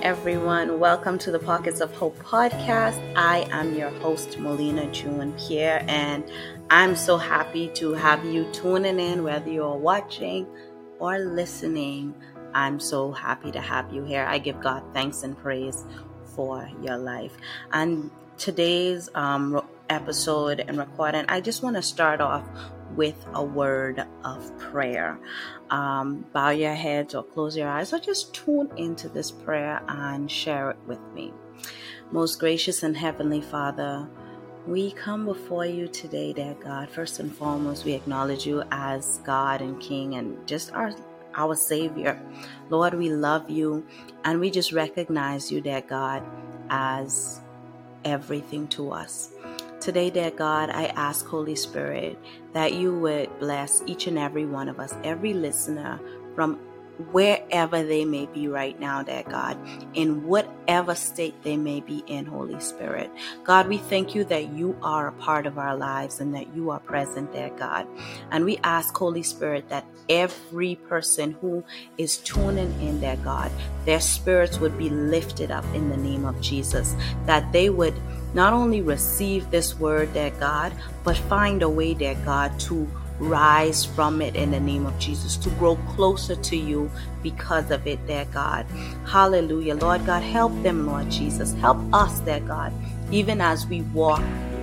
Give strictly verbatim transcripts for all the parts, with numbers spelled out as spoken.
everyone. Welcome to the Pockets of Hope podcast. I am your host, Melina June Pierre, and I'm so happy to have you tuning in, whether you're watching or listening. I'm so happy to have you here. I give God thanks and praise for your life. And today's um, episode and recording, I just want to start off with a word of prayer. Um, bow your heads or close your eyes or just tune into this prayer and share it with me. Most gracious and heavenly Father, we come before you today, dear God. First and foremost, we acknowledge you as God and King and just our our Savior. Lord, we love you and we just recognize you, dear God, as everything to us. Today, dear God, I ask, Holy Spirit, that you would bless each and every one of us, every listener from wherever they may be right now, dear God, in whatever state they may be in, Holy Spirit. God, we thank you that you are a part of our lives and that you are present, dear God. And we ask, Holy Spirit, that every person who is tuning in, dear God, their spirits would be lifted up in the name of Jesus, that they would not only receive this word, dear God, but find a way, dear God, to rise from it in the name of Jesus, to grow closer to you because of it, dear God. Hallelujah. Lord God, help them, Lord Jesus. Help us, dear God, even as we walk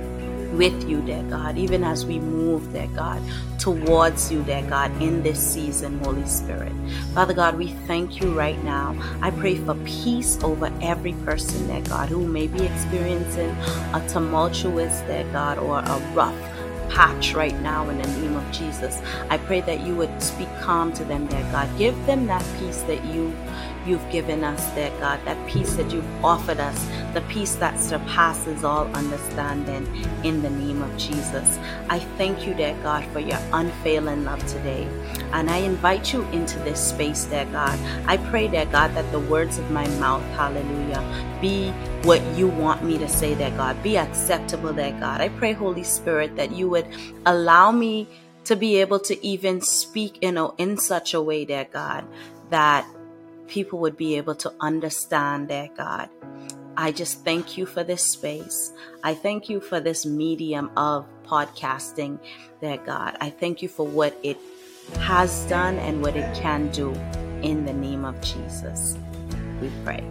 with you, dear God, even as we move, dear God, towards you, dear God, in this season, Holy Spirit. Father God, we thank you right now. I pray for peace over every person, dear God, who may be experiencing a tumultuous, dear God, or a rough patch right now in the name of Jesus. I pray that you would speak calm to them, dear God. Give them that peace that you you've given us, dear God, that peace that you've offered us, the peace that surpasses all understanding in the name of Jesus. I thank you, dear God, for your unfailing love today. And I invite you into this space, dear God. I pray, dear God, that the words of my mouth, hallelujah, be what you want me to say, dear God. Be acceptable, dear God. I pray, Holy Spirit, that you would allow me to be able to even speak in, a, in such a way, dear God, that people would be able to understand, dear God. I just thank you for this space. I thank you for this medium of podcasting, dear God. I thank you for what it has done and what it can do in the name of Jesus. We pray.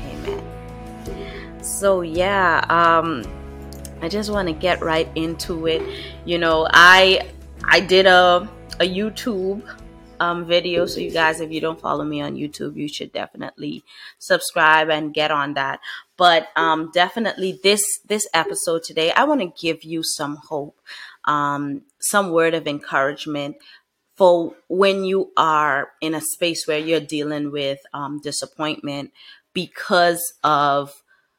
Amen. So yeah, um, I just want to get right into it. You know, I I did a a YouTube um video. So you guys, if you don't follow me on YouTube, you should definitely subscribe and get on that. But um definitely this this episode today, I want to give you some hope, um, some word of encouragement for when you are in a space where you're dealing with um disappointment because of,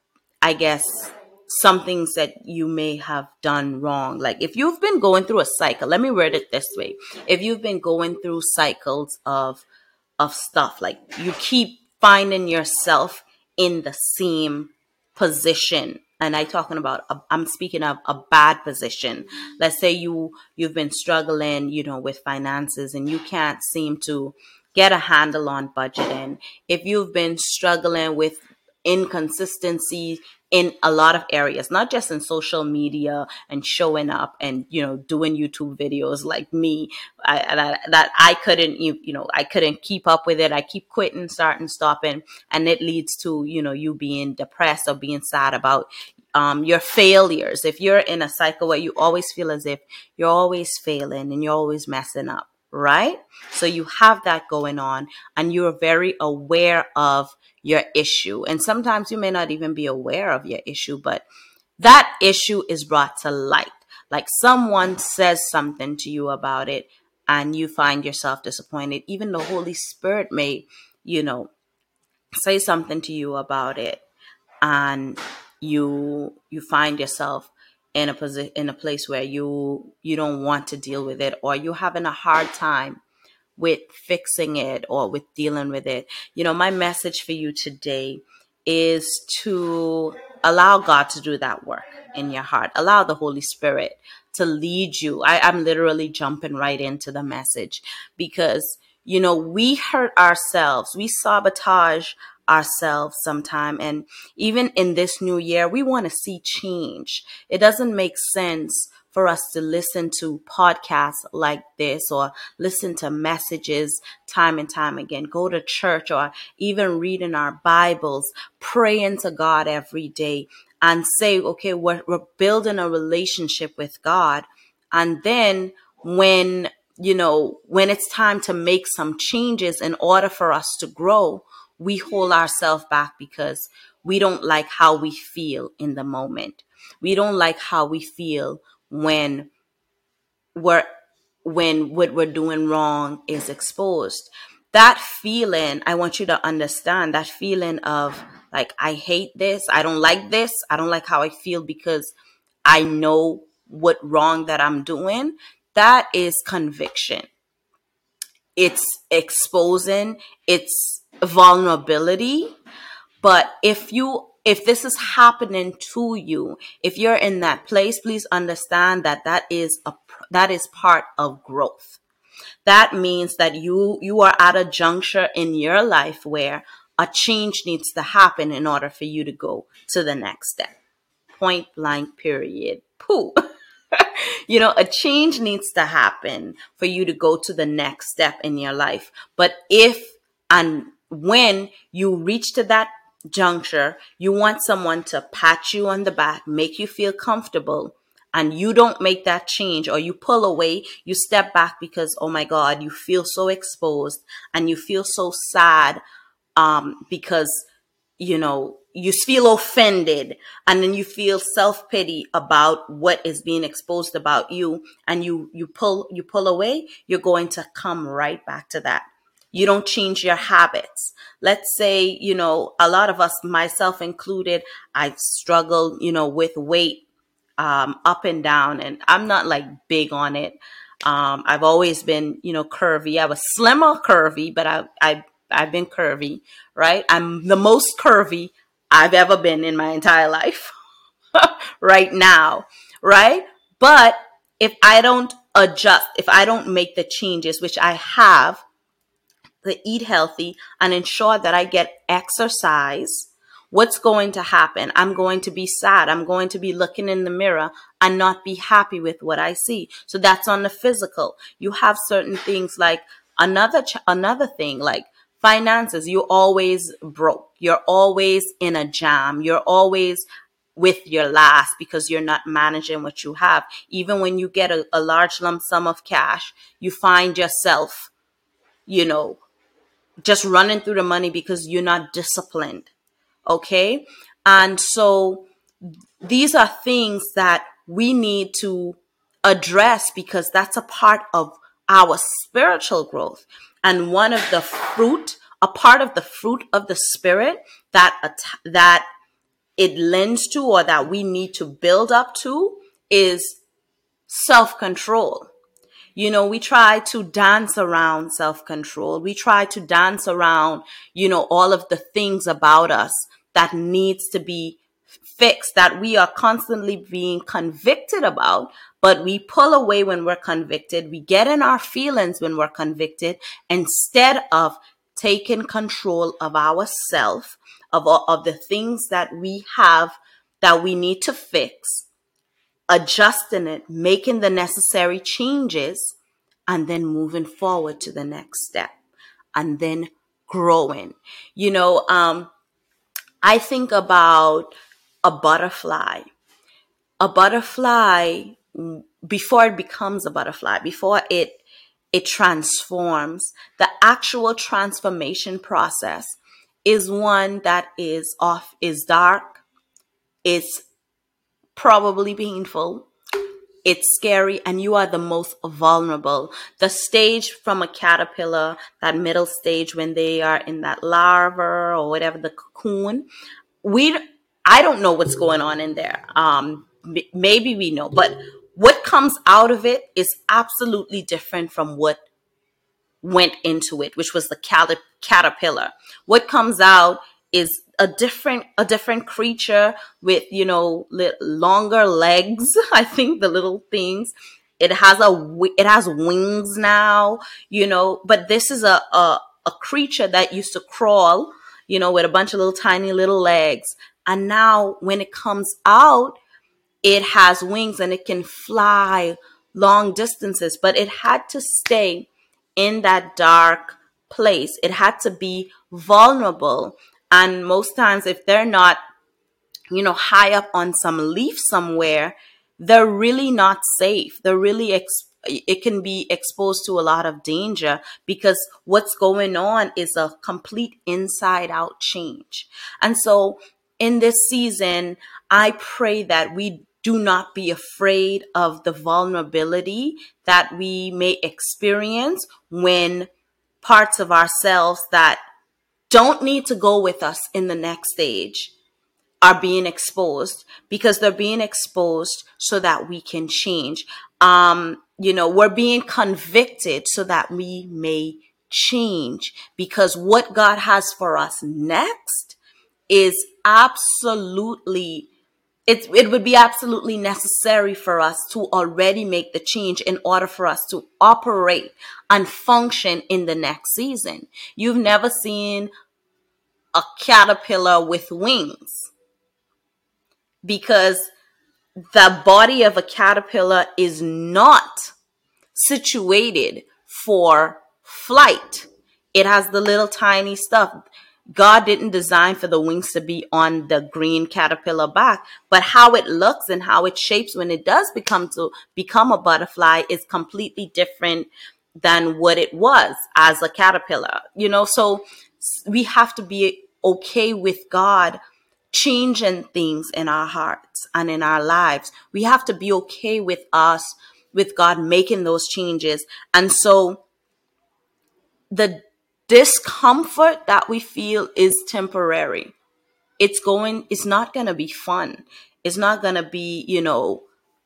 I guess, some things that you may have done wrong. Like if you've been going through a cycle, let me word it this way. If you've been going through cycles of, of stuff, like you keep finding yourself in the same position. And I talking about, a, I'm speaking of a bad position. Let's say you, you've been struggling, you know, with finances and you can't seem to get a handle on budgeting. If you've been struggling with inconsistency in a lot of areas, not just in social media and showing up and, you know, doing YouTube videos like me, I, that, that I couldn't, you, you know, I couldn't keep up with it. I keep quitting, starting, stopping, and it leads to, you know, you being depressed or being sad about um, your failures. If you're in a cycle where you always feel as if you're always failing and you're always messing up, right? So you have that going on and you're very aware of your issue. And sometimes you may not even be aware of your issue, but that issue is brought to light. Like someone says something to you about it and you find yourself disappointed. Even the Holy Spirit may, you know, say something to you about it and you you find yourself in a position, in a place where you you don't want to deal with it, or you're having a hard time with fixing it or with dealing with it. You know, my message for you today is to allow God to do that work in your heart. Allow the Holy Spirit to lead you. I, I'm literally jumping right into the message because, you know, we hurt ourselves. We sabotage ourselves sometime. And even in this new year, we want to see change. It doesn't make sense for us to listen to podcasts like this or listen to messages time and time again, go to church or even read in our Bibles, pray into God every day and say, okay, we're, we're building a relationship with God. And then when, you know, when it's time to make some changes in order for us to grow, we hold ourselves back because we don't like how we feel in the moment. We don't like how we feel when we're when what we're doing wrong is exposed. That feeling, I want you to understand that feeling of like, I hate this, I don't like this, I don't like how I feel because I know what wrong that I'm doing. That is conviction. It's exposing, it's vulnerability. But if you if this is happening to you, if you're in that place, please understand that that is a that is part of growth. That means that you you are at a juncture in your life where a change needs to happen in order for you to go to the next step. Point blank, period. Pooh. You know, a change needs to happen for you to go to the next step in your life. But if and when you reach to that juncture, you want someone to pat you on the back, make you feel comfortable, and you don't make that change or you pull away, you step back because, oh my God, you feel so exposed and you feel so sad um, because, you know, you feel offended and then you feel self-pity about what is being exposed about you and you, you pull, you pull away, you're going to come right back to that. You don't change your habits. Let's say, you know, a lot of us, myself included, I've struggled, you know, with weight um, up and down, and I'm not like big on it. Um, I've always been, you know, curvy. I was slim or curvy, but I, I, I've been curvy, right? I'm the most curvy I've ever been in my entire life right now, right? But if I don't adjust, if I don't make the changes, which I have, to eat healthy and ensure that I get exercise, what's going to happen? I'm going to be sad. I'm going to be looking in the mirror and not be happy with what I see. So that's on the physical. You have certain things like another, ch- another thing like finances. You're always broke. You're always in a jam. You're always with your last because you're not managing what you have. Even when you get a, a large lump sum of cash, you find yourself, you know, just running through the money because you're not disciplined. Okay. And so these are things that we need to address because that's a part of our spiritual growth. And one of the fruit, a part of the fruit of the spirit that, that it lends to or that we need to build up to is self-control. You know, we try to dance around self-control. We try to dance around, you know, all of the things about us that needs to be fixed, that we are constantly being convicted about, but we pull away when we're convicted. We get in our feelings when we're convicted instead of taking control of ourselves, of, of the things that we have that we need to fix, adjusting it, making the necessary changes, and then moving forward to the next step and then growing. You know, um, I think about a butterfly. A butterfly, before it becomes a butterfly, before it it transforms, the actual transformation process is one that is off, is dark, it's probably painful, it's scary, and you are the most vulnerable. The stage from a caterpillar, that middle stage when they are in that larva or whatever, the cocoon, we, I don't know what's going on in there. Um, m- maybe we know, but what comes out of it is absolutely different from what went into it, which was the cat- caterpillar. What comes out is a different a different creature with, you know, li- longer legs. I think the little things. It has a wi- it has wings now, you know. But this is a a, a creature that used to crawl, you know, with a bunch of little tiny little legs. And now when it comes out, it has wings and it can fly long distances, but it had to stay in that dark place. It had to be vulnerable. And most times, if they're not, you know, high up on some leaf somewhere, they're really not safe. They're really, ex- it can be exposed to a lot of danger because what's going on is a complete inside out change. And so in this season, I pray that we do not be afraid of the vulnerability that we may experience when parts of ourselves that don't need to go with us in the next stage are being exposed, because they're being exposed so that we can change. Um, you know, we're being convicted so that we may change, because what God has for us next is absolutely, it, it would be absolutely necessary for us to already make the change in order for us to operate and function in the next season. You've never seen a caterpillar with wings, because the body of a caterpillar is not situated for flight. It has the little tiny stuff. God didn't design for the wings to be on the green caterpillar back, but how it looks and how it shapes when it does become to become a butterfly is completely different than what it was as a caterpillar. You know, so we have to be okay with God changing things in our hearts and in our lives. We have to be okay with us, with God making those changes. And so the discomfort that we feel is temporary. It's going, it's not going to be fun. It's not going to be, you know,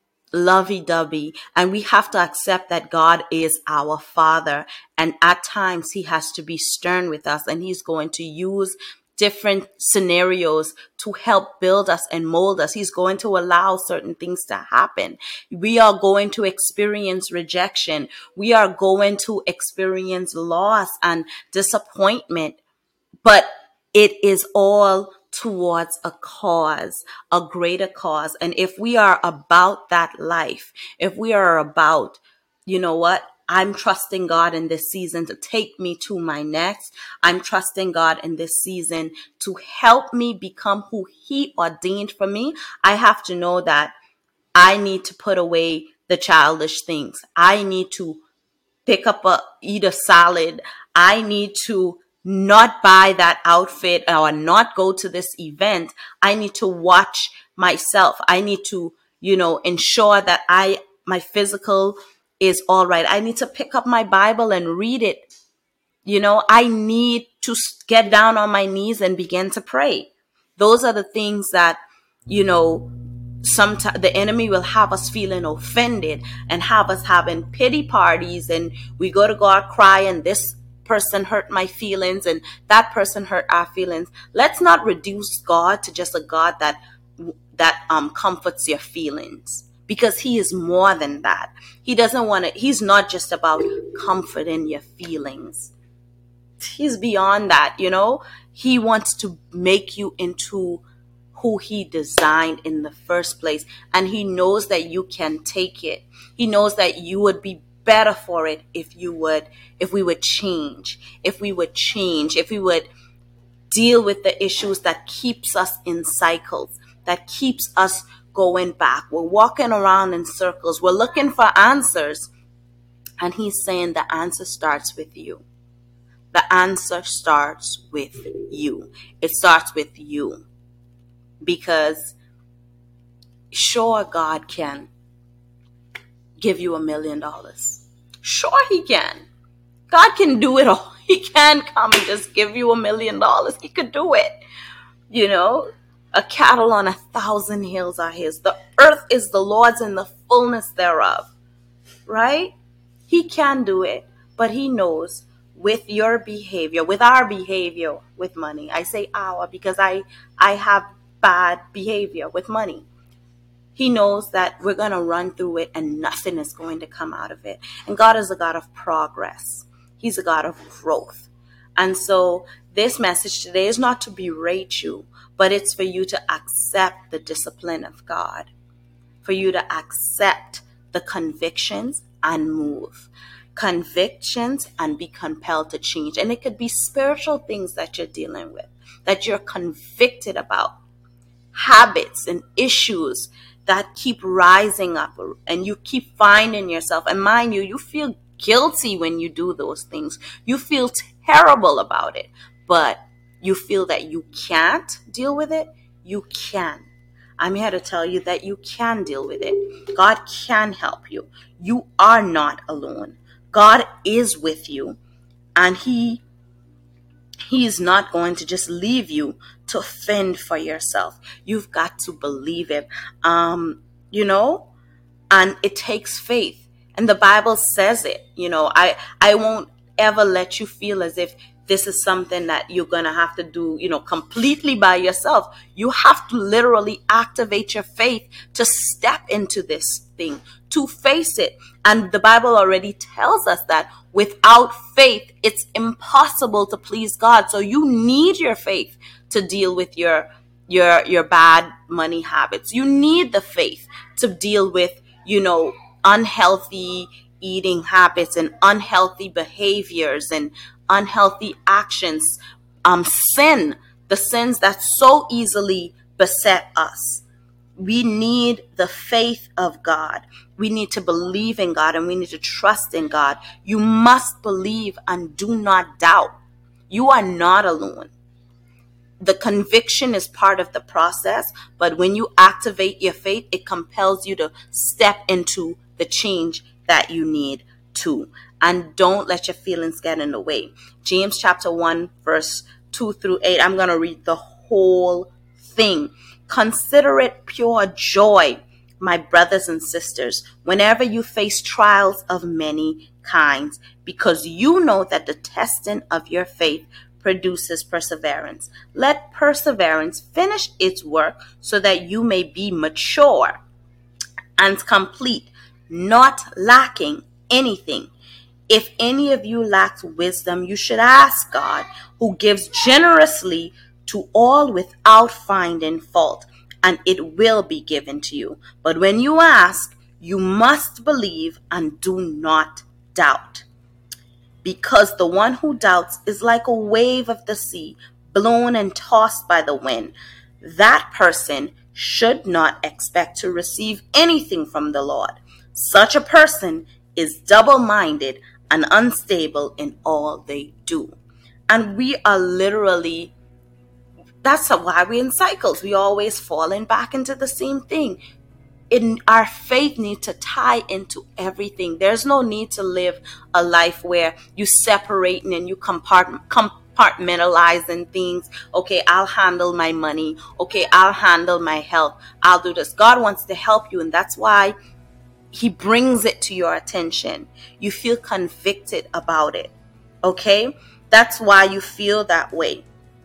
lovey-dovey. And we have to accept that God is our Father. And at times he has to be stern with us, and he's going to use different scenarios to help build us and mold us. He's going to allow certain things to happen. We are going to experience rejection. We are going to experience loss and disappointment, but it is all towards a cause, a greater cause. And if we are about that life, if we are about, you know what, I'm trusting God in this season to take me to my next. I'm trusting God in this season to help me become who he ordained for me. I have to know that I need to put away the childish things. I need to pick up a, eat a salad. I need to not buy that outfit or not go to this event. I need to watch myself. I need to, you know, ensure that I, my physical is all right. I need to pick up my Bible and read it. You know, I need to get down on my knees and begin to pray. Those are the things that, you know, sometimes the enemy will have us feeling offended and have us having pity parties, and we go to God cry, and this person hurt my feelings and that person hurt our feelings. Let's not reduce God to just a God that that um comforts your feelings, because he is more than that. He doesn't want to, he's not just about comforting your feelings. He's beyond that, you know. He wants to make you into who he designed in the first place. And he knows that you can take it. He knows that you would be better for it if you would, if we would change, if we would change, if we would deal with the issues that keeps us in cycles, that keeps us going back. We're walking around in circles. We're looking for answers. And he's saying the answer starts with you. The answer starts with you. It starts with you. Because sure, God can give you a million dollars. Sure, he can. God can do it all. He can come and just give you a million dollars. He could do it. You know, a cattle on a thousand hills are his. The earth is the Lord's and the fullness thereof. Right? He can do it, but he knows with your behavior, with our behavior with money. I say our because I, I have bad behavior with money. He knows that we're going to run through it and nothing is going to come out of it. And God is a God of progress. He's a God of growth. And so This message today is not to berate you, but it's for you to accept the discipline of God, for you to accept the convictions and move. Convictions and be compelled to change. And it could be spiritual things that you're dealing with, that you're convicted about, habits and issues that keep rising up, and you keep finding yourself. And mind you, you feel guilty when you do those things. You feel terrible about it, but you feel that you can't deal with it. You can. I'm here to tell you that you can deal with it. God can help you. You are not alone. God is with you, and he He's not going to just leave you to fend for yourself. You've got to believe it. Um, you know, and it takes faith. And the Bible says it. You know, I, I won't ever let you feel as if this is something that you're going to have to do, you know, completely by yourself. You have to literally activate your faith to step into this thing, to face it. And the Bible already tells us that without faith, it's impossible to please God. So you need your faith to deal with your, your, your bad money habits. You need the faith to deal with, you know, unhealthy eating habits and unhealthy behaviors and unhealthy actions, um, sin, the sins that so easily beset us. We need the faith of God. We need to believe in God, and we need to trust in God. You must believe and do not doubt. You are not alone. The conviction is part of the process, but when you activate your faith, it compels you to step into the change that you need to. And don't let your feelings get in the way. James chapter one, verse two through eight. I'm going to read the whole thing. Consider it pure joy, my brothers and sisters, whenever you face trials of many kinds, because you know that the testing of your faith produces perseverance. Let perseverance finish its work so that you may be mature and complete, not lacking anything. If any of you lacks wisdom, you should ask God, who gives generously to all without finding fault, and it will be given to you. But when you ask, you must believe and do not doubt. Because the one who doubts is like a wave of the sea, blown and tossed by the wind. That person should not expect to receive anything from the Lord. Such a person is double-minded and unstable in all they do. And we are literally, that's why we're in cycles. We always falling back into the same thing. In our faith needs to tie into everything. There's no need to live a life where you separating and you compart- compartmentalizing things. Okay, I'll handle my money. Okay, I'll handle my health. I'll do this. God wants to help you, and that's why He brings it to your attention. You feel convicted about it. Okay? That's why you feel that way.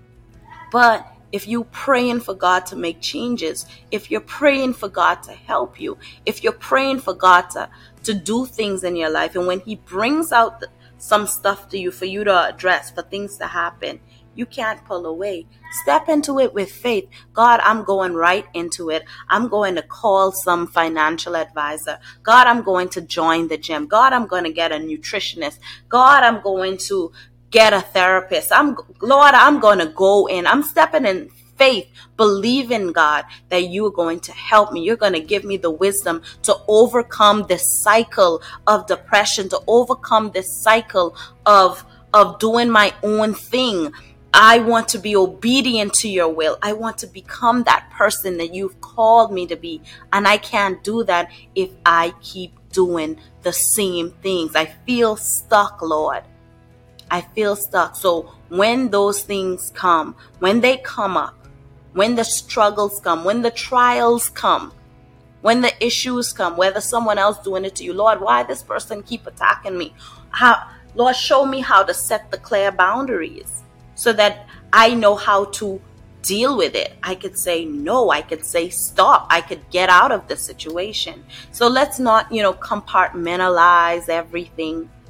But if you're praying for God to make changes, if you're praying for God to help you, if you're praying for God to, to do things in your life, and when He brings out the, some stuff to you for you to address, for things to happen, you can't pull away. Step into it with faith. God, I'm going right into it. I'm going to call some financial advisor. God, I'm going to join the gym. God, I'm going to get a nutritionist. God, I'm going to get a therapist. I'm, Lord, I'm going to go in. I'm stepping in faith, believing, God, that you are going to help me. You're going to give me the wisdom to overcome this cycle of depression, to overcome this cycle of, of doing my own thing. I want to be obedient to your will. I want to become that person that you've called me to be. And I can't do that if I keep doing the same things. I feel stuck, Lord. I feel stuck. So when those things come, when they come up, when the struggles come, when the trials come, when the issues come, whether someone else doing it to you, Lord, why this person keep attacking me? How, Lord, show me how to set the clear boundaries so that I know how to deal with it. I could say no, I could say stop, I could get out of the situation. So let's not, you know, compartmentalize everything.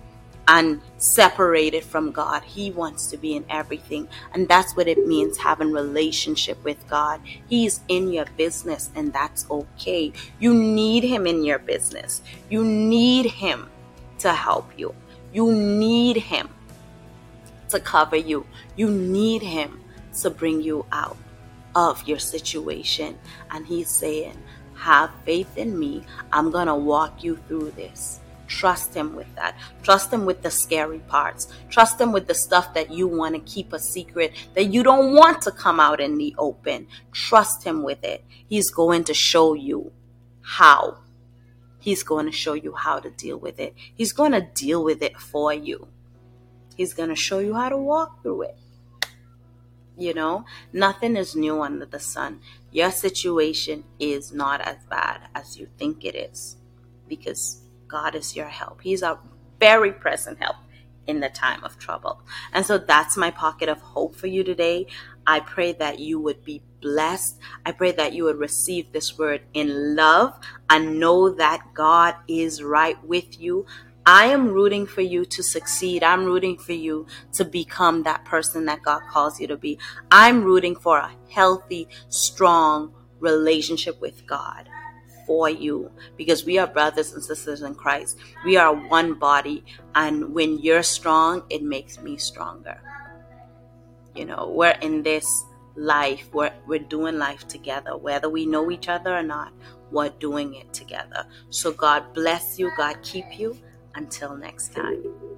and separated from God. He wants to be in everything. And that's what it means, having relationship with God. He's in your business, and that's okay. You need him in your business. You need him to help you. You need him to cover you. You need him to bring you out of your situation. And he's saying, have faith in me. I'm going to walk you through this. Trust him with that. Trust him with the scary parts. Trust him with the stuff that you want to keep a secret, that you don't want to come out in the open. Trust him with it. He's going to show you how. He's going to show you how to deal with it. He's going to deal with it for you. He's going to show you how to walk through it. You know, nothing is new under the sun. Your situation is not as bad as you think it is, because God is your help. He's a very present help in the time of trouble. And so that's my pocket of hope for you today. I pray that you would be blessed. I pray that you would receive this word in love and know that God is right with you. I am rooting for you to succeed. I'm rooting for you to become that person that God calls you to be. I'm rooting for a healthy, strong relationship with God for you, because we are brothers and sisters in Christ. We are one body, and when you're strong, it makes me stronger. You know, we're in this life, we're, we're doing life together, whether we know each other or not. We're doing it together. So God bless you. God keep you. Until next time.